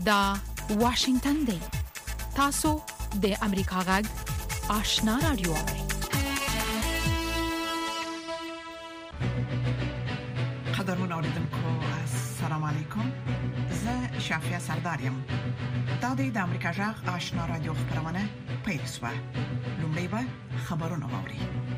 دا واشنگتن دی. تاسو د امریکا غږ آشنا رادیو. قدرمن اوریدونکو السلام علیکم. زه شافیا سردارم. دا د امریکا غږ آشنا رادیو خبرونه پیل شوه. لومړی به خبرونه واوري.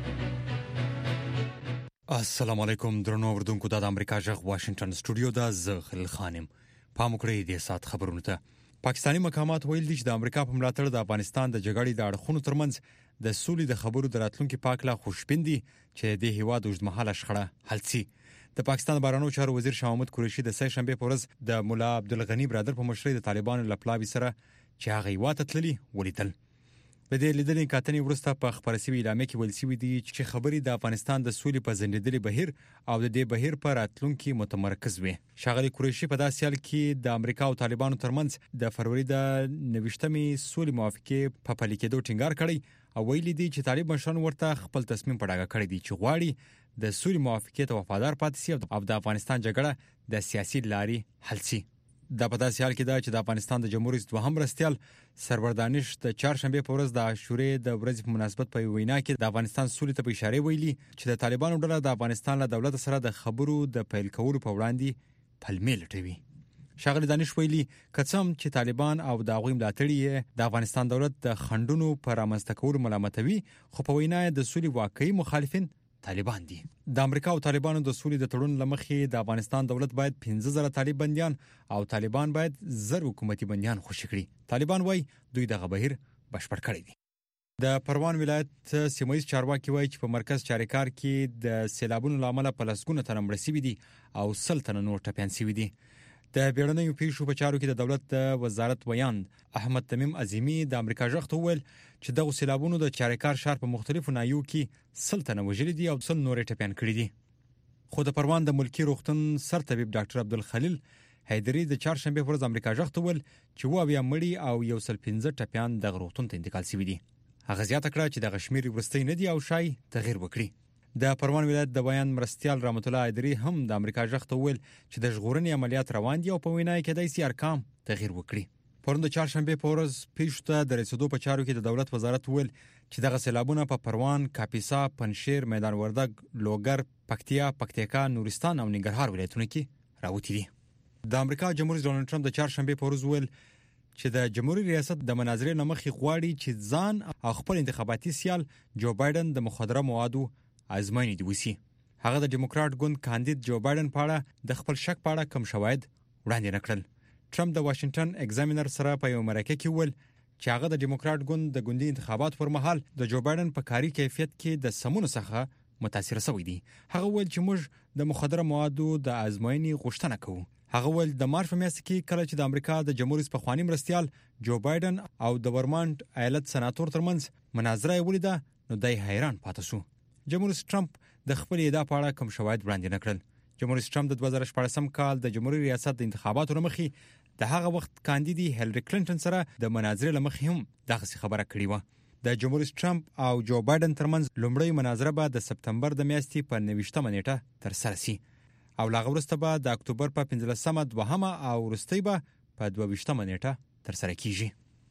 السلام علیکم درنو اوریدونکو. د امریکا غږ واشنگټن سټوډیو د زغل خانم پامکړې د سات خبرونه ته. پاکستانی مقامات ویل دي چې د امریکا په ملاتړ د افغانستان د جګړې د اړخونو ترمنځ د سولې د خبرو دراتلونکو پاکله خوشبيندي چې د هیواد اوږدمهاله شخړه حل شي. د پاکستان بهرنیو چارو وزیر شاه محمود قریشي د سه شنبه په ورځ د مولا عبدالغنی برادر په مشرۍ د طالبانو لپلاوي سره چې هغه یواته تللی ولیدل. په دې لیدنې کاتنې ورسته په خبرسي اعلامیه کې ویل شوی دی چې خبرې د افغانستان د سولې په زندېدلي بهیر او د دې بهیر پر راتلونکو متمرکز وي. شاغلي قریشي په داسې حال کې د امریکا او طالبانو ترمنځ د فروری د 29مې سولې موافقه په پلي کېدو ټینګار کړی او ویلي دی چې طالب مشران ورته خپل تصمیم په ډاګه کړی دی چې غواړي د سولې موافقه ته وفادار پاتې شي او د افغانستان جګړه د سیاسي لارې حل شي. د پداسي حال کې دا چې د افغانستان د جمهور رئیس دوهم مرستیال سرور دانش د چهارشنبه په ورځ د عاشورې د ورځې په مناسبت په وینا کې د افغانستان سولې ته اشاره ویلي چې د طالبانو ډله د افغانستان له دولت سره د خبرو د پیل کولو په وړاندې پلمې لټوي. شاغلي دانش ویلي کڅم چې طالبان او د غویم ملاتړي د افغانستان دولت د خندونو پر امنځته کولو ملامتوي، خو په وینا د سولې واقعي مخالفین طالبان دي. د امریکا او طالبانو د سولې د تړون لمخې د افغانستان دولت باید 15000 طالب بنديان او طالبان باید 1000 حکومتي بنديان خوشی کړي. طالبان وایي دوی دغه بهیر بشپړ کړی دی. د پروان ولایت سیمایي چارواکي وایي چې په مرکز چاریکار کې د سیلابونو لامل په لسګونه تن مړ شوي دي او 100 تن نور ټپيان شوي دي. د بیړنیو پیښو په چارو کې د دولت د وزارت ویاند احمد تمیم عظیمی د امریکا ژغ ته ویل چې دغه سیلابونو د چاریکار ښار په مختلفو نایو کې 100 تن وژلي دي او 100 نور ټپيان کړي دي. خو د پروان د ملکی روغتون سرطبيب ډاکټر عبدالخلیل حیدری د چهارشنبه په ورځ امریکا ژغ ته ویل چې واویا مړي او 115 ټپيان د روغتون ته انتقال شوي دي. هغه زیاته کړه چې د غشمیر ورستۍ نه دي او شای تغیر وکړي. د پروان ولایت د بیان مرستيال رحمت الله ادری هم د امریکا ژغ ته ویل چې د ژغورنې عملیات روان دي او په وینا کې د سي ارقام تغیر وکړي. پرون د چهارشنبه په ورځ پیښته د رسیدو په چارو کې د دولت وزارت ویل چې دغه سیلابونه په پروان، کاپیسا، پنشیر، میدان وردګ، لوګر، پکتیکا، نورستان او ننګرهار ولایتونو کې راوتی دي. د امریکا جمهور رئیس ډونالډ ټرمپ د چهارشنبه په ورځ ویل چې د جمهوریت ریاست د مناظرې نمخې غواړي چې ځان او خپل انتخاباتي سیال جو بایدن د مخدره موادو ازموینې دی وسی. هغه د ډیموکرات ګوند کاندید جو بایدن په اړه د خپل شک په اړه کوم شواهد وړاندې نکړل. ټرمپ د واشنگټن ایگزامینر سره په یو مرکه کې ویل چې هغه د ډیموکرات ګوند د ګوندي انتخاباتو پر مهال د جو بایدن په کاري کیفیت کې د سمونو څخه متاثر شوی دی. هغه ویل چې موږ د مخدره موادو د ازموینې غوښتنه کوو. هغه ویل د مارچ په میاشت کې کله چې د امریکا د جمهور رئیس په خواني مرستيال جو بایدن او د ورمانټ ایالت سناتور ترمنځ مناظره ولیده نو دای حیران پاتې شو. جمهور رئیس ټرمپ د خپل ادعا په اړه کوم شواهد وړاندې نکړل. جمهور رئیس ټرمپ د 2014 کال د جمهوریت ریاست د انتخاباتو لمخې د هغه وخت کاندیدي هیلری کلینټن سره د مناظرې لمخې هم دغه خبره کړې و. د جمهور رئیس ټرمپ او جو بایدن ترمنځ لومړی مناظره به د سپتمبر د میاشتې په 29مه نیټه تر سره شي او لاغه وروسته به د اکتوبر په 15مه دوهمه او وروستۍ به په 22مه نیټه تر سره کیږي.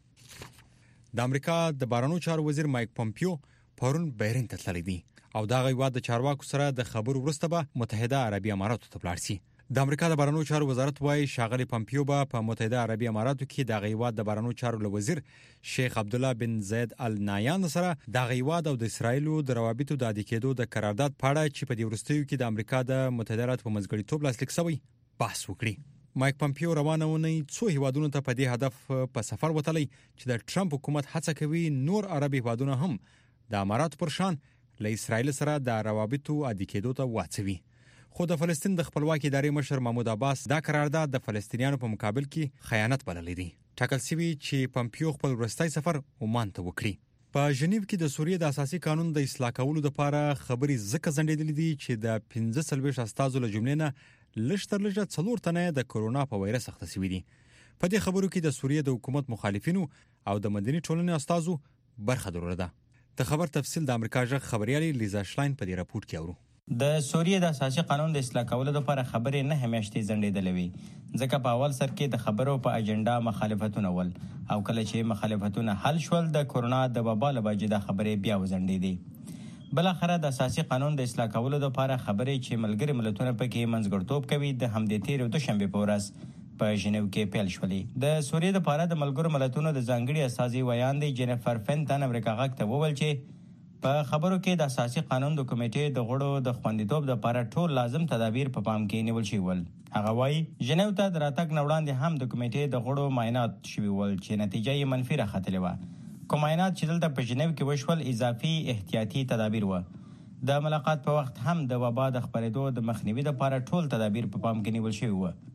د امریکا د بهرنیو چارو وزیر مایک پومپیو پرون بحرین ته تللی دی او دا غیواد د چارواکو سره د خبرو وروسته به متحده عربي اماراتو ته لاړ شي. د امریکا د بهرنیو چارو وزارت وايي شاغلي پومپیو به په متحده عربي اماراتو کې د غیواد د بهرنیو چارو وزیر شیخ عبد الله بن زید ال نایان سره د غیواد او د اسرایلو د روابطو د عادي کېدو د قرارداد په اړه چې په دې وروستیو کې د امریکا د متحده ایالاتو په منځګړیتوب لاسلیک شوی بحث وکړي. مایک پومپیو روانه ونی څو هیوادونو ته په دې هدف په سفر وتلی چې د ټرمپ حکومت هڅه کوي نور عربي هیوادونه هم د اماراتو پر شان له اسرایل سره د روابطو عادي کېدو ته واچوي. خو د فلسطین د خپلواکۍ ادارې مشر محمود عباس دا قرارداد د فلسطینیانو په مقابل کې خیانت بللی دی. ټاکل شوی چې پومپیو خپل وروستي سفر عمان ته وکړي. په ژنیو کې د سوریې د اساسي قانون د اصلاح کولو لپاره خبري ځکه ځنډېدلې دي چې د 15 استازو له جملې نه لږ 4 تنه د کرونا په وایرس اخته شوي دي. په دې خبرو کې د سوریې د حکومت مخالفینو او د مدني ټولنې استازو برخه درلوده. د خبر تفصیل د امریکا ژغ خبريالي لیزا شلاین په دې راپورټ کې اورو. د سوریې د اساسي قانون د اصلاح کولو لپاره خبرې نه میاشتې ځنډېدلې وي، ځکه په اول سر کې د خبرو په اجنډا مخالفتونه ول، او کله چې مخالفتونه حل شول د کورونا د وبا له وجې دا خبرې بیا وځنډېدې. بلاخره د اساسي قانون د اصلاح کولو لپاره خبرې چې ملګري ملتونه پکې منځګړیتوب کوي د همدې تېرې دوشنبې په ورځ په ژنیو کې پیل شولې. د سوریې لپاره د ملګرو ملتونو د ځانګړي استازي ویاندې جینیفر فینټن امریکا غږ ته وویل چې په خبرو کې د اساسي قانون د کمیټې د غړو د خوندیتوب لپاره ټول لازم تدابیر په پام کې نیول شوي ول. هغه وایي ژنیو ته د راتګ نه وړاندې هم د کمیټې د غړو معاینات شوي ول چې نتیجه یې منفي راختلې وه. کوم معاینات چې دلته په ژنیو کې وشول اضافي احتیاطي تدابیر وه. د ملاقات په وخت هم د وبا د خپرېدو د مخنیوي لپاره ټول تدابیر په پام کې نیول شوي وه.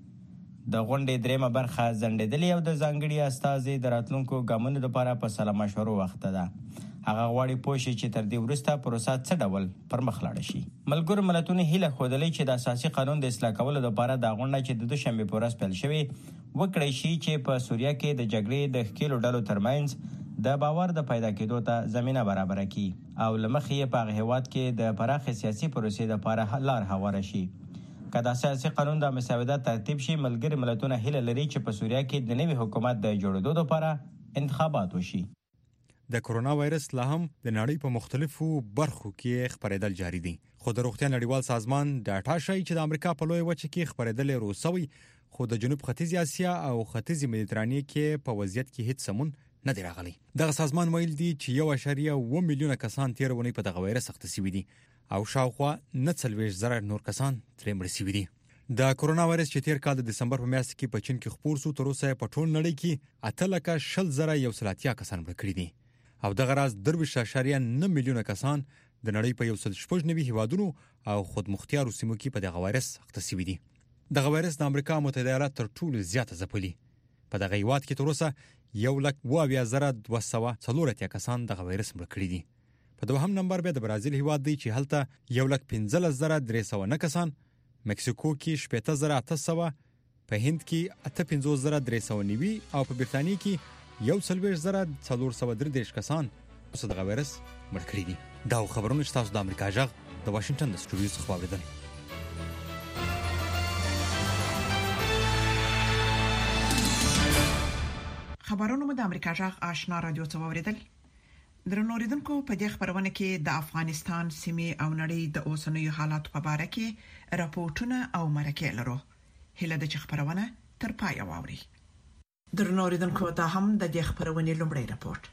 د غونډې درېیمه برخه ځنډېدلې او د ځانګړي استازي د راتلونکو ګامونو لپاره په سلا مشورو وخت ده. هغه غواړي پوه شي چې تر دې وروسته پروسه څه ډول پر مخ لاړه شي. ملګرو ملتونو هیله ښودلې چې د اساسي قانون د اصلاح کولو لپاره دا غونډه چې د دوشنبې په ورځ پیل شوې وکړی شي چې په سوریه کې د جګړې د ښکېلو ډلو ترمنځ د باور د پیدا کېدو ته زمینه برابره کړي او له مخې یې په هغه هېواد کې د پراخې سیاسي پروسې لپاره لار هواره شي. که د اساسي قانون د مساوات ترتیب شي، ملګري ملتونه هیله لري چې په سوریه کې د نوي حکومت د جوړېدو لپاره انتخابات وشي. د کرونا وایرس لا هم د نړۍ په مختلفو برخو کې خپرېدل جاري دي، خو د روغتیا نړیوال سازمان ډاټا ښیي چې د امریکا په لویه وچه کې خپرېدل روسوي، خو د جنوب ختیځ اسیا او ختیځ مدیترانې کې په وضعیت کې هیڅ سمون نه دی راغلی. دغه سازمان ویل دي چې 1.1 میلیونه کسان تیر ونی په دغه وایرس اخته شوي دي او شاوخوا 39,000 نور کسان ترې مړ شوي دي. د کرونا وایرس چې تیر کال د دسمبر په میاشت کې په چین کې خپور شو، تر اوسه په ټول نړۍ کې 8,20,130 کسان مړ کړي دي او دغه راز 3.9 میلیونه کسان د نړۍ په 190 هیوادونو او خودمختیارو سیمو کې په دغه وایرس اخته شوي دي. دغه وایرس د امریکا متحده ایالات تر ټولو زیاته ځپلي. په دغه هیواد کې تر اوسه 1,22,240 کسان دغه وایرس مړ کړي دي. په دوهم نمبر بیا د برازیل هیواد دی چې هلته 1,15,309 کسان، مکسیکو کې 18,800، په هند کې 58,390 او په برتانیې کې 41,433 کسان اوس دغه وایرس مړ کړي دي. دا خبرونه چې تاسو د امریکا غږ د واشنگټن د سټوډیو څخه واوریدل. خبرونه مو د امریکا غږ آشنا رادیو څخه واوریدل. درنو اوریدونکو، په دې خبرونه کې د افغانستان سیمې او نړۍ د اوسنیو حالاتو په اړه کې راپورټونه او مرکې لرو. هله د خبرونه تر پای واوري. درنو اوریدونکو، دا هم د دې خبرونه لومړی راپورټ.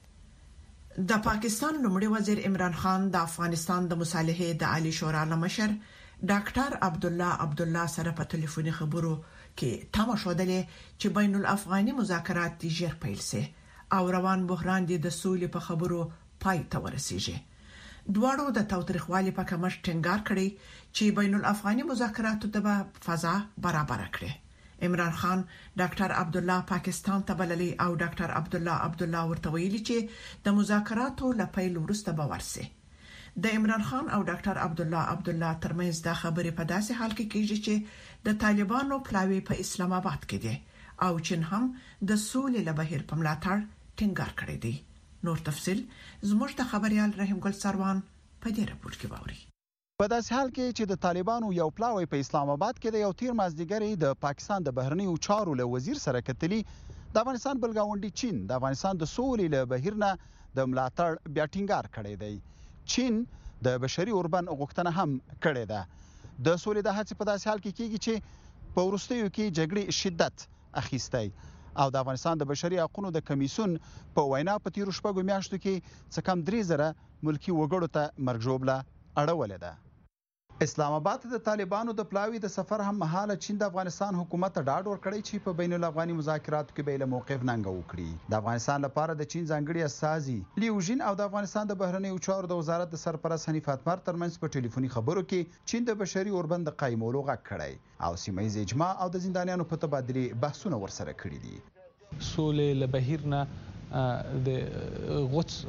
د پاکستان لومړي وزیر عمران خان د افغانستان د مصالحې د عالی شورا لمشر ډاکټر عبدالله سره په ټلیفوني خبرو کې تمه شودلې چې بین الافغاني مذاکرات ژر پیل شي او روان بحران د سولې په خبرو پای ته ورسیږي. دواړو د تاوتریخوالي په کمر ټینګار کړی چې بین الافغاني مذاکراتو د فضا برابر کړي. عمران خان ډاکټر عبدالله پاکستان ته بللی او ډاکټر عبدالله ورته ویلي چې د مذاکراتو لپاره لورسته باور سي. د عمران خان او ډاکټر عبدالله ترمنځ د خبرې په داسې حال کې کیږي چې د طالبانو پلاوی په اسلام آباد کې دي او چین هم د سولې لبهیر په ملاتړ ټینګار کړی دی. نور تفصيل زموږ د خبريال رحیم ګل سروان په دې راپور کې باوري. په داسې حال کې چې د طالبانو یو پلاوی په اسلام آباد کې د یو تیر مازدیګری د پاکستان د بهرنیو چارو له وزیر سره کتلی، د افغانستان بلګاونډي چین د افغانستان د سولې له بهیر نه د ملاتړ بیا ټینګار کړی دی. چین د بشري اوربن غوښتنه هم کړې ده. د سولې د هڅې په داسې حال کې کیږي چې په وروستیو کې جګړې شدت اخیستی او د افغانستان د بشري حقوقو د کمیسیون په وینا په تیرو شپږو میاشتو کې څه کم 3,000 ملکی وګړو ته مرګ ژوبله اړولې ده. اسلام آباد د طالبانو د پلاوی د سفر هم مهاله چین د افغانستان حکومت ته ډاډ ورکړی چې په بین الافغاني مذاکراتو کې به له موقف ننګ وکړي. د افغانستان لپاره د چین ځانګړي استازي لیوژین او د افغانستان د بهرنیو چارو د وزارت د سرپرست حنیف اتمر ترمنځ په ټلیفوني خبرو کې چین د بشري اوربند د قایمولو غږ کړی او سیمه ییز اجماع او د زندانیانو په تبادله بحثونه ورسره کړي دي. سولې له بهیر نه د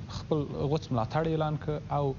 غوڅ ملاتړ اعلان کړ او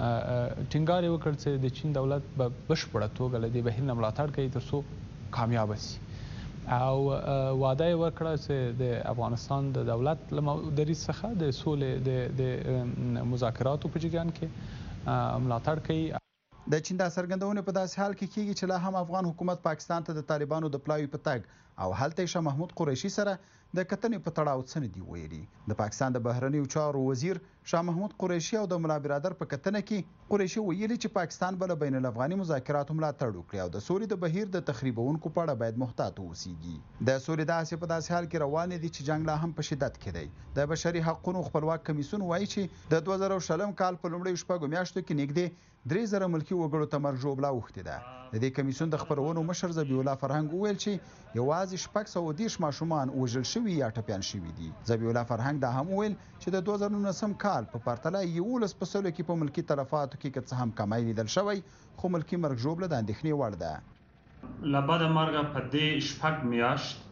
ټینګار وکړ چې د چین دولت په بشپړه توګه له دې بهیر نه ملاتړ کوي ترڅو کامیاب شي او وعده یې وکړه چې د افغانستان د دولت له دریځ څخه د سولې د مذاکراتو په جریان کې ملاتړ کوي. د چین دا څرګندونه په داسې حال کې کیږي چې لا هم افغان حکومت پاکستان ته د طالبانو د پلاوي په تګ او هلته شاه محمود قریشي سره د کتنې په تړاو څه نه دی ویلي. د پاکستان د بهرنیو چارو وزیر شاه محمود قریشي او د ملا برادر په کتنه کې قریشي ویلي چې پاکستان بل بین الافغاني مذاکراتو ملاتړ وکړي او د سولې د بهیر د تخریبونکو په اړه باید محتاط اوسيږي. د سولې داسې په داسې حال کې روان دي چې جنگ لا هم په شدت کې دی. د بشري حقوقو خپلواک کمیسیون وایي چې د 2020 کال په لومړۍ شپږو میاشتو کې نږدې 3000 ملکی وګړو ته مرګ ژوبله اوښتې ده. د دې کمیسیون د خبرونو مشر ذبیح الله فرهنګ وویل چې یوازې 630 ماشومان وژل شوي یا ټپیان شوي دي. ذبیح الله فرهنګ دا هم وویل چې د 2019 کال په پرتله 11% کې په ملکی تلفاتو کې که څه هم کمی لیدل شوی خو ملکی مرګ ژوبله د اندېښنې وړ ده. له بعد مرګه په دې شپږ میاشت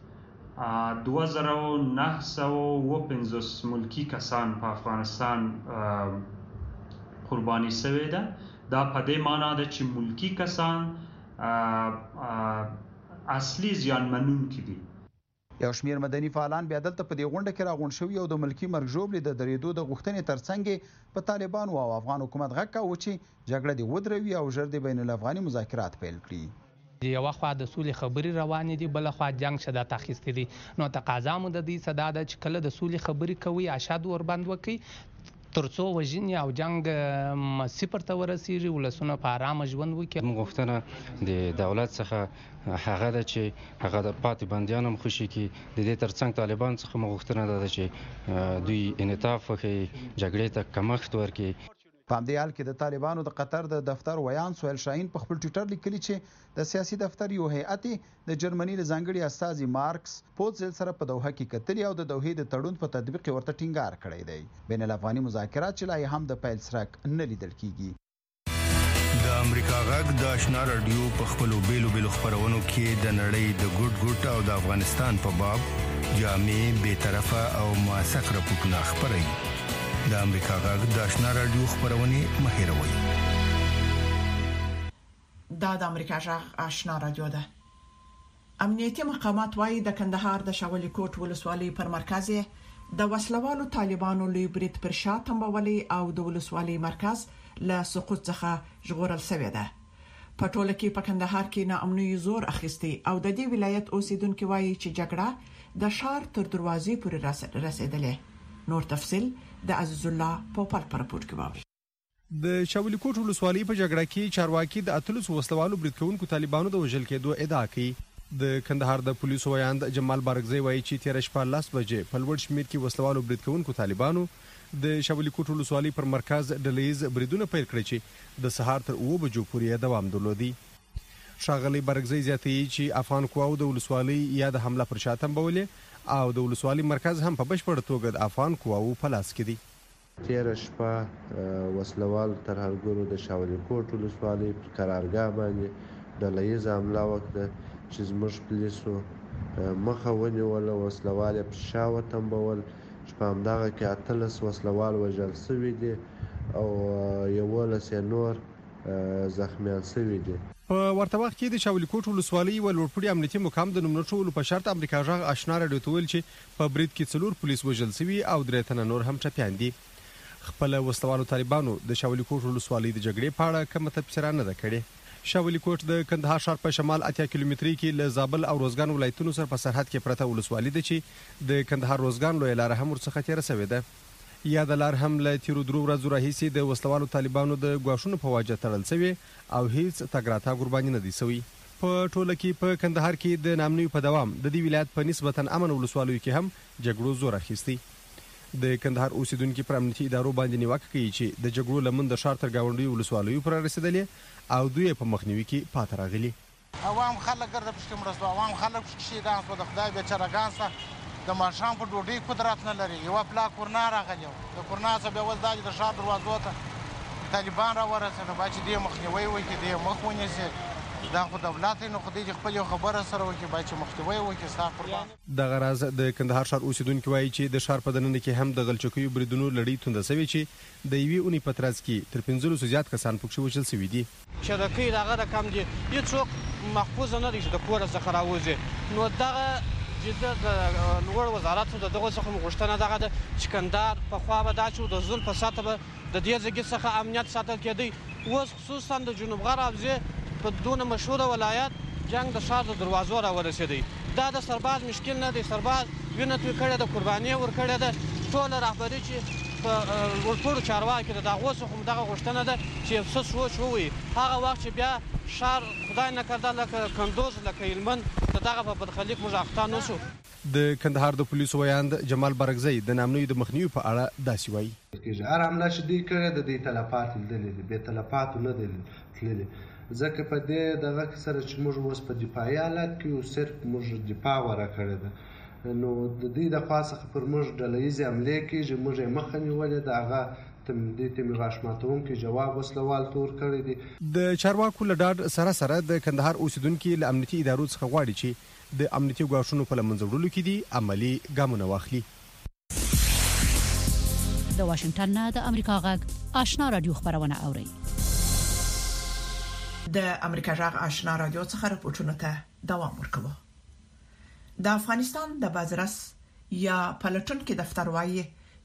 2950 ملکی کسان په افغانستان قرباني شوي ده. دا په دې معنی ده چې ملکی کسان اصلي زیانمنونکي دي. یو شمیر مدني فعالان بیا دلته په دې غونډه کې راغونډ شوي او د ملکی مرګ ژوبلې د درېدو د غوښتنې ترڅنګ په طالبانو او افغان حکومت غږ کاوه چې جګړه دې ودروي او ژر د بین الافغاني مذاکرات پیل کړي. یو خوا د سولې خبرې روانې دي، بل خوا جنگ شدت اخیستې دي. نو تقاضا مو د دې صدا ده چې کله د سولې خبرې کوي اشاد وربند وکړي ترڅو وژنې او جنگ صفر ته ورسیږي، ولسونه په آرامه ژوند وکړي. موږ غوښتنه د دولت څخه هغه ده چې هغه د پاتې بندیان هم خوشي کړي. د دې ترڅنګ طالبان څخه موږ غوښتنه ده چې دوی انعطاف وکړي، جګړې ته کمښت ورکړي. په همدې حال کې د طالبانو د قطر د دفتر ویان سهیل شاهین په خپل ټویټر لیکلي چې د سیاسي دفتر یو هیئت د جرمني له ځانګړي استازي مارکس پوتزل سره په دوحه کې کتلي او د دوحې د تړون په تطبیق ورته ټینګار کړی دی. بین الافغاني مذاکرات چې لا هم د پیل څرک نه لیدل کیږي. د امریکا غږ د آشنا رادیو په خپلو بیلو خبرونو کې د نړۍ د ګډ او د افغانستان په باب جامع، بی‌طرفه او موثق راپورټونه خپروي. د امریکا غږ د آشنا رادیو خبرونه مهیروي. دا د امریکا غږ آشنا رادیو ده. امنیتي مقامات وايي د کندهار د شاولي کوټ ولسوالۍ پر مرکز د وسلوالو طالبانو لوی برید پر شا تمبولي او د ولسوالۍ مرکز له سقوط څخه ژغورل شوی ده. په ټوله کې په کندهار کې ناامني زور اخیستي او د دې ولایت اوسیدونکو وايي چې جګړه د شهر تر دروازې پورې رسیدلې. نور تفصيل د عزیز الله پوپل پر راپور کې واوري. د شاولي کوټ ولسوالۍ په جګړه کې چارواکي د اتلس وسلوالو برید کوونکو طالبانو د وژل کېدو ادعا کوي. د کندهار د پولیسو ویاند جمال بارګزی وایي چې 13:10 بجې په لوړ شمیر کې وسلوالو برید کوونکو طالبانو د شاولي کوټ ولسوالۍ پر مرکز ډلهیز بریدونه پیل کړی چې د سهار تر 9 بجو پورې دوام درلودي. ښاغلی بارګزی زیاتوي چې افغان قواو د ولسوالۍ یا د حمله پر شا تمبولې او د ولسوالۍ مرکز هم په بشپړ توګه د افغان قواو په لاس کې دي. تیره شپه وسلوال ترهګرو د شاولي کوټ ولسوالۍ پر قرارګاه باندې ډلهیزه حمله وکړه چې زموږ پولیسو مخه ونیوله. وسلوال یې پر شا وتمبول چې په همدغه کې 18 وسلوال وژل شوي دي او 11 نور زخمیان شوي دي. په ورته وخت کې د شاولي کوټ ولسوالۍ و لوړپوړي امنیتي مقام د نومنټولو په شرط امریکا غږ آشنا رادیو ته ویل چې په برید کې 4 پولیس وژل شوي او 3 تنه نور هم ټپیان دي. خپل وسلوالو طالبانو د شاولي کوټ ولسوالۍ د جګړې په اړه کومه تبصره نه ده کړې. شاولي کوټ د کندهار ښار په شمال 80 کیلومتري کې له زابل او روزګان ولایتونو سره په سرحد کې پرته ولسوالۍ ده چې د کندهار روزګان لوی لار هم ورڅخه تیر شوې ده. یا د لار هم له تیرو درو ورځو راهیسې د وسلوالو طالبانو د غواښونو په وجه تړل شوی او هیڅ تګراتا قرباني نه دي شوی. په ټوله کې په کندهار کې د نامنوي په دوام د دې ولایت په نسبتا امن ولسوالیو کې هم جګړو زور اخیستی. د کندهار اوسیدونکو پر امنیتي ادارو باندې نیوکه کوي چې د جګړو لمن د شهر تر گاونډي ولسوالیو پر رسیدلې او دوی په مخنیوي کې پاتې راغلي. عوام خلک ګرځي پښتون مرستو عوام خلک شهیدان شو. د خدای به چرګان سره د ماشام په ډوډۍ قدرت نه لري. یو پلا کورنا راغلی د کورنا څخه به وځ د شهر دروازو ته طالبان را ورسېدل چې دې مخنیوي وکړي دې مخ ونیسي. دا خو دولت نو خو دې خپل خبره سره وکړي چې مخنیوي وکړي ستا قربان. د غراز د کندهار شهر اوسیدونکو وايي چې د شهر په دننه کې هم د غلچکیو بریدونو لړۍ توند شوی چې د یوې اونۍ په ترڅ کې تر 500 زیات کسان پکښ وژل شوي دي. شرکې دغه رقم دي هیڅوک محفوظ نه دي چې د کور څخه راوځي. نو دغه چې د لوړ وزارت د دغه څخه غوښتنه دغه د چکندار په خوا به دا چې د ځل په ساته به د دې ځګي څخه امنیت ساتل کېدی اوس خصوصا د جنوب غرب حوزې په دونه مشهوره ولایت جنگ د ښار د دروازو راورسېدی. دا د سرباز مشکل نه دی، سرباز وینه توی کړې ده، قرباني ورکړې ده. ټوله رهبري چې په ورپورو چارواکي ده د هغو څخه هم دغه غوښتنه ده چې یو څه سوچ ووایي. هغه وخت چې بیا ښار خدای نه کرده لکه کندوز لکه هلمند د دغه په بدخلیق موږ اخته نه شو. د کندهار د پولیسو ویاند جمال برګزی د نامنوي د مخنیوي په اړه داسې وایي. هر حمله چې دوی کړې د دې تلفات لیدلې دي، بې تلفاتو نه دي تللي. ځکه په دې دغه سره چې موږ اوس په دفاعي حالت کې یو، صرف موږ دفاع غوره کړې ده. نو د دې د خوا څخه پر موږ ډلهییزې حملې کېږي، موږ یې مخه نیولې ده. هغه دې ته مې غاښ ماتونکی جواب وسلوال تور کړی دی. د چارواکو له ډاډ سره سره د کندهار اوسیدونکي له امنیتي ادارو څخه غواړي چې د امنیتي ګواښونو په له منځه وړلو کې دي عملي ګامونه واخلي. د واشنگټن نه د امریکا غږ آشنا رادیو خبرونه اوري. د امریکا غږ آشنا رادیو څخه راپورټونه ته دوام ورکوي. د افغانستان د بازرس یا پلټونکو دفتر وايي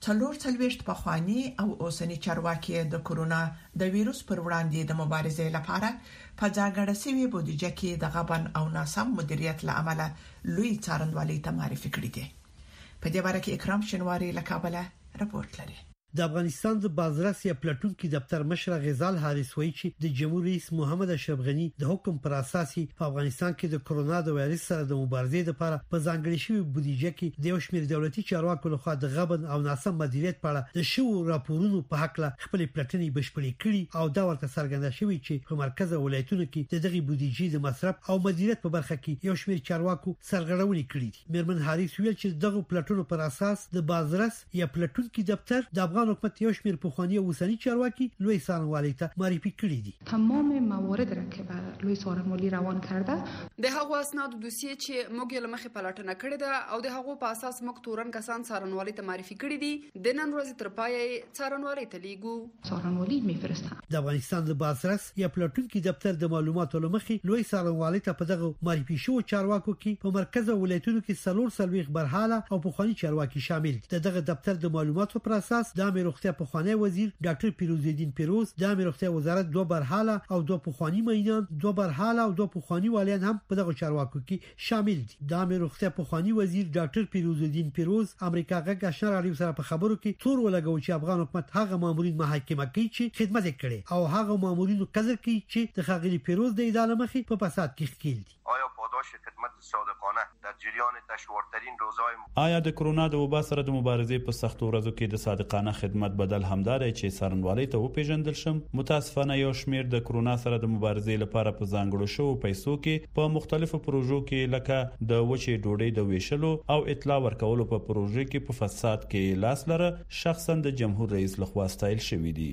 440 پخوانی او اوسنی چارواکي د کورونا د وایروس پر وړاندې د مبارزې لپاره په ځانګړې سوي بودیجه کې د غبن او ناسم مدیریت لامل لوی څارنوالي ته معرفي کړی دی. په دې اړه کې اکرام شنواری له کابل راپورټ لري. د افغانستان د بازرس یا پلټونکو دفتر مشر غزال حارث وایي چې د جمهوریت رئیس محمد اشرف غنی د حکم پر اساس په افغانستان کې د کورونا د وایرس سره د مبارزې لپاره په ځانګړي شوی بودیجه کې د یو شمېر دولتي چارواکو لخوا د غبن او ناسم مدیریت په اړه د شو راپورونو په حق له خپل پلټنې بشپړې کړي او دا ورته څرګنده شوی چې په مرکز ولایتونو کې د دغه بودیجې د مصرف او مدیریت په برخه کې یو شمېر چارواکو سرغړونې کړې دي. میرمن حارث ویل چې دغه پلټونو پر اساس د بازرس یا پلټونکو دفتر د افغان حکومت یو شمېر پخوانی او اوسنی چارواکي لوی څارنوالي ته معرفي کړی دي. تمام موارد را که به لوی څارنوالي روان کرده د هغو اسناد دوسیه چې موږ یې لمخې پلټنه کړې ده او د هغو په اساس موږ تورن کسان څارنوالي ته معرفي کړی دي. د نن ورځې تر پایه څارنوالي ته لیږو. څارنوالي میفرسته. د افغانستان د بازرس یا پلټونکو دفتر د معلوماتو لمخې لوی څارنوالي ته په دغه معرفي شو چارواکو کې په مرکز ولایتونو کې 340 برحاله او پخوانی چارواکي شامل دي. دغه دفتر د معلوماتو پر اساس د امروختیا پخوانی وزیر ډاکټر پیروزالدین پیروز، د امروختیا وزارت 2 برحاله او 2 پخوانی مینان، 2 برحاله او 2 پخوانی والیان هم په دغه چارواکو کې شامل دي. د امروختیا پخوانی وزیر ډاکټر پیروزالدین پیروز امریکا غږ آشنا رادیو سره په خبرو کې تور ولګو چې افغان حکومت هغه مامورین محاکمه کوي چې خدمت کړي او هغه مامورینو قدر کوي چې د خاغلی پیروز د اداره مخې په فساد کې ښکیل دي. آیا پاداش خدمت صادقانه در جریان دشوارترین روزهای آیا د کرونا د وبا سره د مبارزې په سختو ورځو کې د صادقانه خدمت بدل همدار چې څارنوالۍ ته وپیژندل شم؟ متاسفانه یو شمیر د کرونا سره د مبارزې لپاره په ځانګړو شو پیسو کې په مختلفو پروژو کې لکه د وچې ډوډۍ د ویشلو او اطلاع ورکولو په پروژې کې په فساد کې لاس لره شخصا د جمهور رئیس لخوا ستایل شوی دی.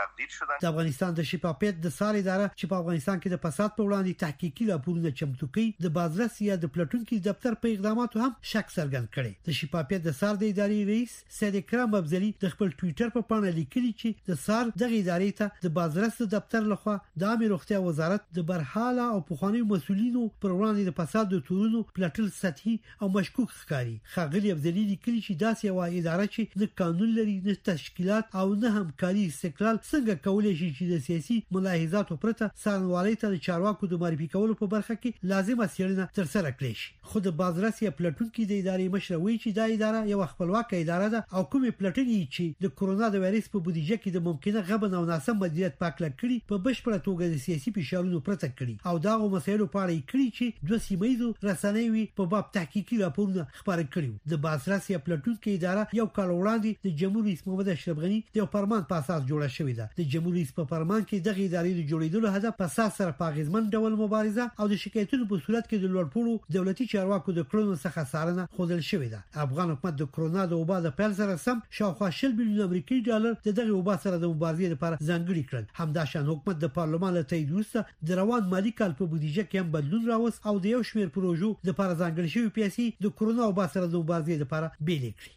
د افغانستان د شفافیت د سال اداره چې په افغانستان کې د فساد په وړاندې تحقیقي راپورونه چمتو کوي د بازرس یا د پلټونکو دفتر په اقداماتو هم شک څرګند کړي. د شفافیت د سال د ادارې رئیس سید اکرام ابزلی د خپل ټوئیټر په پاڼه لیکلي چې د سال دغه ادارې ته د بازرس دفتر لخوا د عامه روغتیا وزارت د برحاله او پخوانی مسولینو پر وړاندې د فساد د تورونو پلټل سطحي او مشکوک ښکاري. خاغلی ابزلی لیکلي چې داسې یو اداره چې د قانون لري، د تشکیلات او نه همکاري استقلال څنګه کولای شي چې د سیاسي ملاحظاتو پرته څارنوالۍ ته د چارواکو د معرفي کولو په برخه کې لازمه څېړنه ترسره کړي شي. خو د بازرس یا پلټونکو د ادارې مشر وایي چې دا اداره یو خپلواکه اداره ده او کومې پلټنې چې د کورونا د وایرس په بودیجه کې د ممکنه غبن او ناسم مدیریت پاکل کړي په بشپړه توګه د سیاسي فشارونو پرته کړي او دا مسایلو په اړه کړي چې د سیمایي رسنیو په باب تحقیقي راپورونه خبرې کړي. د بازرس یا پلټونکو اداره یو کال وړاندې د جمهور رئیس محمد اشرف غنی د فرمان په اساس جوړه شوې ده. د جمهور رئیس په فرمان کې دغه ادارې د جوړېدلو هدف په اساس سره پاغزمن ډول مبارزه او د شکایتونو په صورت کې د لوړپوړو دولتي چارواکو د کړنو څخه څارنه خوندل شوې ده. افغان حکومت د کرونا د وبا د پیل سره سم شاوخوا 10 بلیون امریکایي ډالر د دغه وبا سره د مبارزې لپاره ځانګړي کړل. همداشان حکومت د پارلمان له تایید وروسته د روان مالی کال په بودیجه کې هم بدلون راوست او د یو شمېر پروژو لپاره ځانګړي شوی پیسې د کرونا وبا سره د مبارزې لپاره بیلې کړې.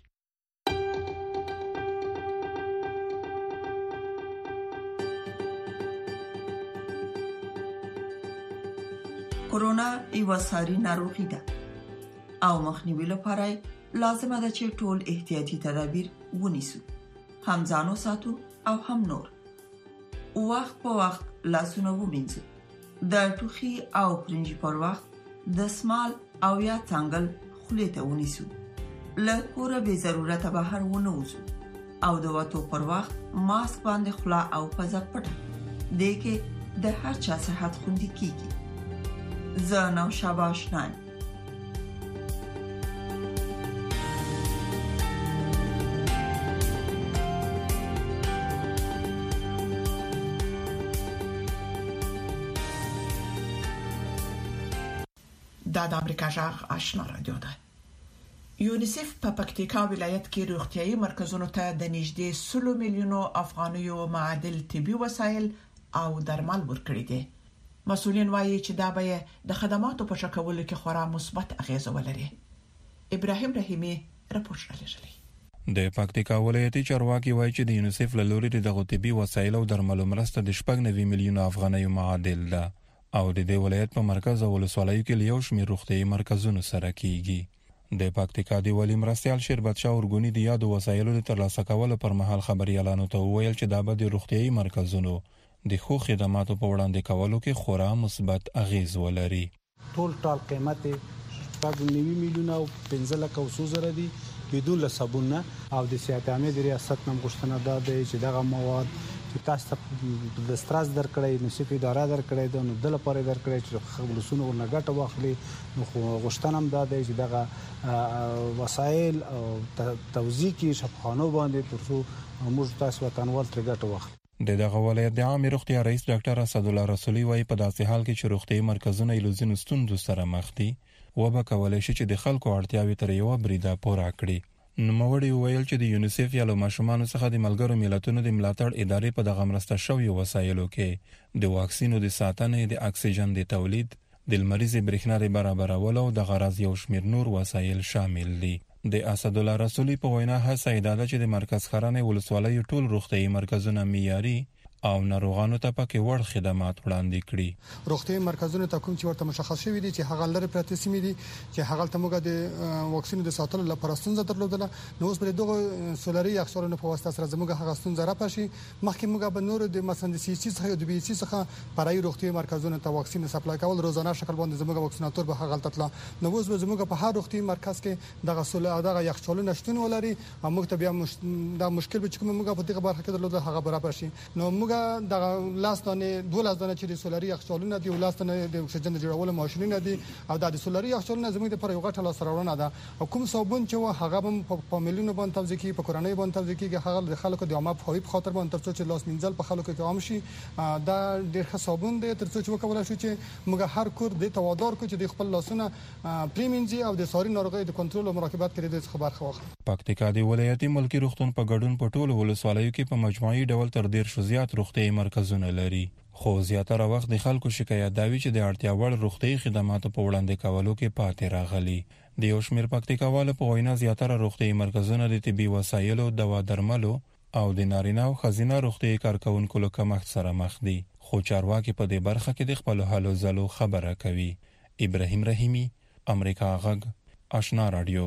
کورونا یو ساري ناروغي ده او مخنیوي لپاره لازمه ده چې ټول احتیاطي تدابیر ونیسو، هم ځانو ساتو او هم نور. وخت په وخت لاسونه ومینځو. د ټوخي او پرنجي پر وخت دستمال او یا څنګل خولې ته ونیسو. له کوره به ضرورت بهر ونه وځو او د وټو پر وخت ماسک باندې خلا او پزه پټه. دې کې د هر چا صحت خوندي کیږي. زه نو شاباش نه. دا د امریکا جغ آشنا رادیو ده. یونیسف په پکتیکا ولایت کې روغتيایي مرکزونو ته د نږدې 100 میلیونو افغانیو معادل طبي وسایل او درمل ورکړي دي. مسؤلین وایي چې دا به د خدماتو په شکولو کې خورا مثبت اغیزه ولري. ابراهیم رحیمی راپور لري. د پکتیکا ولایتي چارواکي وایي چې د یونیسف له لوري د طبي وسایل او درملو مرسته د 90 میلیونو افغانیو معادل ده او د دې ولایت په مرکز او ولسوالیو کې یو شمېر روغتيایي مرکزونو سره کیږي. د پکتیکا دی ولی مرستيال شربت شاه ورګونی د یادو وسایلو د ترلاسه کولو پر مهال خبريالانو ته وویل چې دا به د روغتيایي مرکزونو د خو خدماتو په وړاندې کولو کې خورا مثبت اغیز ولري. ټول قیمت 90 میلیونه او 15,000 دي بدون له صابون او د صحت عامه د ریاست نم غوښتنه ده چې دغه مواد چې تاسو د ستراس درکړی نو سپی اداره درکړی د نو د لپاره درکړی چې خپلسونه ورنګټه واخلي نو غوښتنه هم ده چې دغه وسایل او توزیع کې شفاخانو باندې ترڅو موږ تاسو وطنوال ترګټه واخلي. دغه ولایت د عامه روغتیا رئیس ډاکټر اسد الله رسولي وايي په داسې حال کې چې روغتيایي مرکزونه ایلوزین ستوندو سره مخ دي وبا کولای شي چې د خلکو اړتیاوې تر یو بریده پوره کړي. نوموړي ویل چې د یونیسف یا له ماشومانو څخه د ملګرو ملتونو د ملاتړ ادارې په دغه مرسته شوی وسایلو کې د واکسینو د ساتنې، د اکسیجن د تولید، د لمریزې برېښنا د برابرولو او د غرض یو شمېر نور وسایل شامل دي. د اسد الله رسولي په وینا هڅه ده چې د مرکز خرانې ولسوالۍ ټول روغتيایي مرکزونه معیاري او ناروغانو ته پکې وړ خدمات وړاندې کړي. روغتيایي مرکزونه ته کوم چې ورته مشخص شوی دي چې هغه لري پرته سیمې دي چې هغه ته موږ د واکسینو د ساتلو لپاره ستونزه درلودله. نو اوس بل دغه سولري اکسورونو په واسطه سره زموږ هغه ستونزه را پاشي. مخکې موږ به نور د مثلا د سی سی څخه د بي سی څخه پرای روغتيایي مرکزونه ته واکسین سپلای کول روزانه شکل باندې زموږ واکسیناتور به هغه تطلا. نو اوس به زموږ په هر روغتيایي مرکز کې دغه سولر دغه یخچالونه شتون ولري او موږ ته بیا دا مشکل به چې کوم موږ په دغه برخه کې درلوده هغه برابر شي. نو موږ دغه لاستانه 12 دانه چې د سولري یخچالونه دي لاستانه د اکسیجن جوړولو ماشينونه دي او د سولري یخچالونه زموږ د پر یو غټه لاس راوړنه ده او کوم صابون چې هغه په میلیونو باندې توزیع کی په کورنۍ باندې توزیع کیږي هغه د خلکو د عامه په خاطر باندې ترڅو چې لاس منځل په خلکو کې عام شي. دا ډېر ښه صابون دی ترڅو چې وکولای شو چې موږ هر کور د توادر کو چې د خپل لاسونه پریمینځي او د ساري ناروغي د کنټرول او مراقبت کړي د خبر خو پکتیکا دی ولایتي ملکی روغتون په ګډون په ټولو ولسوالیو کې په مجموعي ډول تر 1.5 زیات روغتيایي مرکزونه لري. خو زیاتره وخت د خلکو شکایت داوي چې د اړتیا وړ روغتيایي خدماتو په وړاندې کولو کې پاتې راغلي. د یو شمېر پکتیکاوالو په وینا زیاتره روغتيایي مرکزونه د طبي وسایلو، دوا درملو او د نارینه او ښځینه روغتيایي کارکونکو له کمښت سره مخ دي. خو چارواکي په دې برخه کې د خپل حالو زلو خبره کوي. ابراهیم رحیمی، امریکا غږ، آشنا رادیو.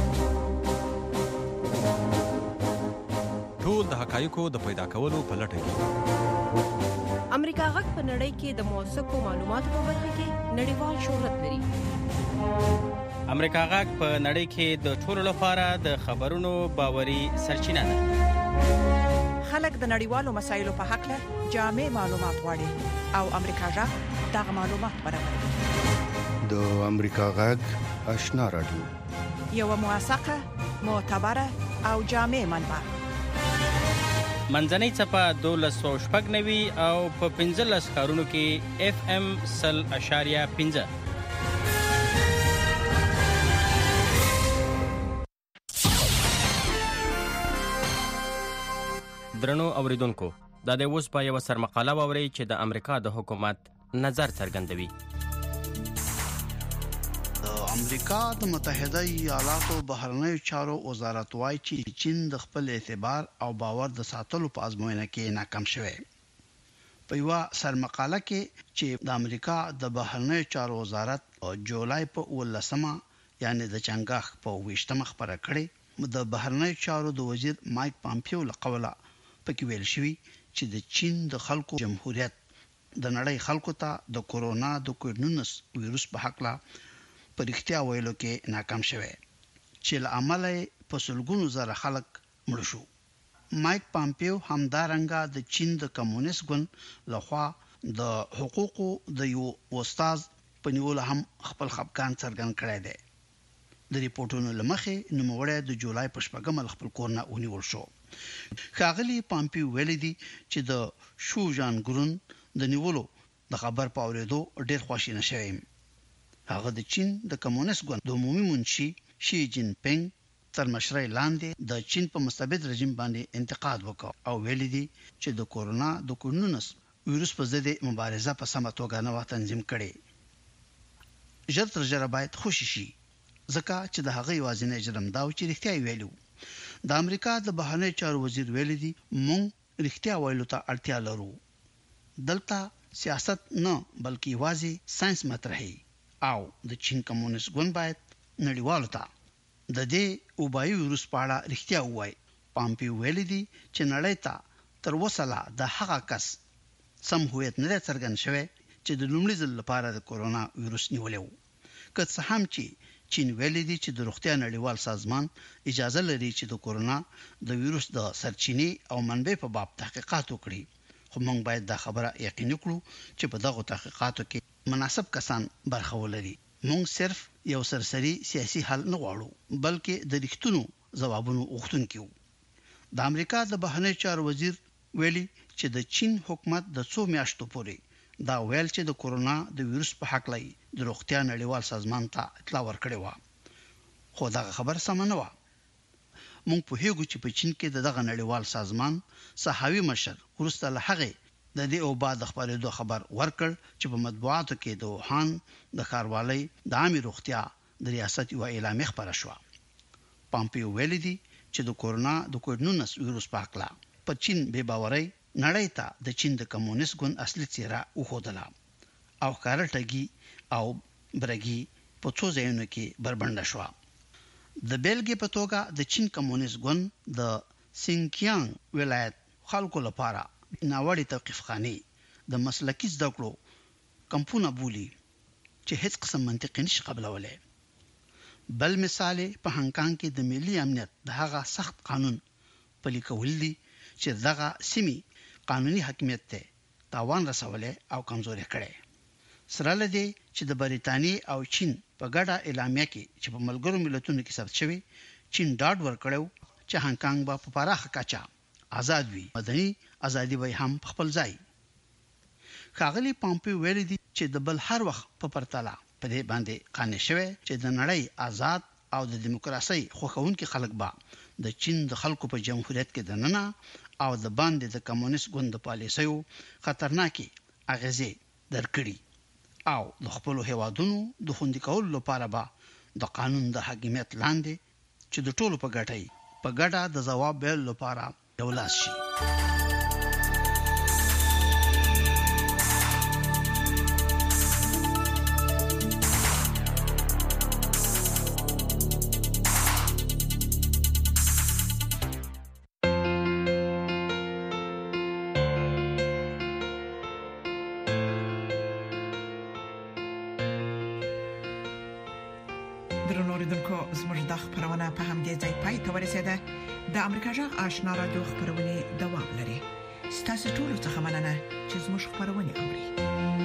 ټول د حقایقو د پیدا کولو په لټه کې امریکا غږ په نړۍ کې د موثقو معلوماتو په برخه کې نړیوال شهرت لري. امریکا غږ په نړۍ کې د ټولو لپاره د خبرونو باوري سرچینه ده. خلک د نړیوالو مسایلو په حق له جامع معلومات غواړي او امریکا غږ دغه معلومات برابروي. د امریکا غږ آشنا رادیو یو موثقه، معتبره او جامع منبع. منځنۍ چپه 1290 او په 15 ښارونو کې FM 0.5. درنو اوریدونکو، دا د اوس په یو سرمقاله ووري چې د امریکا د حکومت نظر څرګندوي. امریکا د متحده ایالاتو بهرنیو چارو وزارت وايي چې چین د خپل اعتبار او باور د ساتلو په ازموینه کې ناکام شوی. په یو سرمقاله کې چې د امریکا د بهرنیو چارو وزارت او جولای په 18 یعنی د چنګاخ په 20 خبره کړې، د بهرنیو چارو د وزیر مایک پامپیو لقوله پکې ویل شوی چې د چین د خلکو جمهوریت د نړۍ خلکو ته د کورونا د کووډ-19 وایروس په حق لا پرختیا ویلو کې ناکام شوه چې لامل په سلګونو زره خلک مړ شو. مایک پامپیو همدارنګه د چین د کمونیست ګوند لخوا د حقوقو د یو استاد په نیول هم خپل خپګان څرګند کړی دی. د ریپورتونو لمخې نوموړی د جولای په شپږم خپل کورونه ونیول شو. ښاغلي پامپیو ویلي دي چې د شو جان ګرون د نیولو د خبر په اورېدو ډېر خوشاله شوی. هغه د چین د کمونیست ګوند د عمومي منشي شي جین پینګ تر مشرۍ لاندې د چین په مستبد رژیم باندې انتقاد وکړ او ویلي دي چې د کورونا د کووډ-19 وایروس په ضد مبارزه په سمه توګه نه و تنظیم کړي. ژر تر ژره باید خوشي شي ځکه چې د هغه یوازینی جرم دا و چې رښتیا ویلو. د امریکا د بهرنی چارو وزیر ویلي دي مونږ رښتیا ویلو ته اړتیا لرو. دلته سیاست نه بلکې واځي ساينس مطرحي او د چین کمونیست ګوند باید نړیوالو ته د دې وبایي وایروس په اړه رښتیا ووایي. پامپیو ویلي دي چې نړۍ ته تر اوسه لا د هغه کس سم هویت نه څرګند شوی چې د لومړي ځل لپاره د کورونا وایروس نیولیو. که څه هم چې چین ویلي دي چې د روغتیا نړیوال سازمان اجازه لري چې د کورونا د وایروس د سرچینې او منبع په باب تحقیقات وکړي، خو موږ باید دا خبره یقیني کړو چې په دغه تحقیقاتو کې مناسب کسان برخه ولري. موږ صرف یو سرسري سیاسي حل نه غواړو بلکې د رښتونو ځوابونو غوښتونکي یو. د امریکا د بهرنی چارو وزیر ویلي چې د چین حکومت د 2 میاشتو پورې دا ویل چې د کورونا د وایروس په حق لای د روغتیا نړیوال سازمان ته اطلاع ورکړې و، خو دا خبر سم نه و. موږ په هیڅ چې په چین کې دغه نړیوال سازمان صحاوي مشر ورسته له هغه د دې او بعد خبرېدو خبر ورکړ چې په مطبوعاتو کې د ووهان د ښاروالۍ د عامه روغتیا د ریاست یو اعلامیه خبره شو. پامپیو ویلي دي چې د کورونا د کووډ-19 وایروس په حق لا په چین بے باورۍ نړۍ ته د چین د کمونیست ګوند اصلي څیره وښودله او کارټګي او برګي په څو ځایونو کې بربنده شو. د بیلګې په توګه د چین کمونیست ګوند د سینکیانګ ولایت خلکو لپاره ناوړي توقيفخانه د مسلکي زده کړو کمپونه بولی چې هیڅ قسم منطقي نشي قبلولای. بل مثال په هانګکانګ کې د ملي امنیت د هغه سخت قانون پلي کول دي چې دغه سیمې قانوني حاکمیت ته تاوان رسولې او کمزوري کړي. سره لدی چې د بریتانیې او چین په ګډه اعلامیه کې چې په ملګرو ملتونو کې ثبت شوی چین ډاډ ورکړو چې هانګکانګ به په پراخه کچه آزاد وي، مدني ازادي به هم خپل ځای. ښاغلي پامپیو ویلي دي چې د بل هر وخت په پرتله په دې باندې قانع شوی چې د نړۍ آزاد او د دیموکراسي خوښونکي خلک به د چین د خلکو په جمهوریت کې دننه او د باندې د کمونیست ګوند پالیسیو خطرناکي اغیزې درکړي او د خپل هیوادونو د خوندي کولو لپاره به د قانون د حاکمیت لاندې چې د ټولو په ګټه د ځواب ویل لپاره دولت شي. د امریکا جغ آشنا رادیو خبرونه دوام لري. ستاسو ټول څه مننه چې زموږ خبرونه اوري.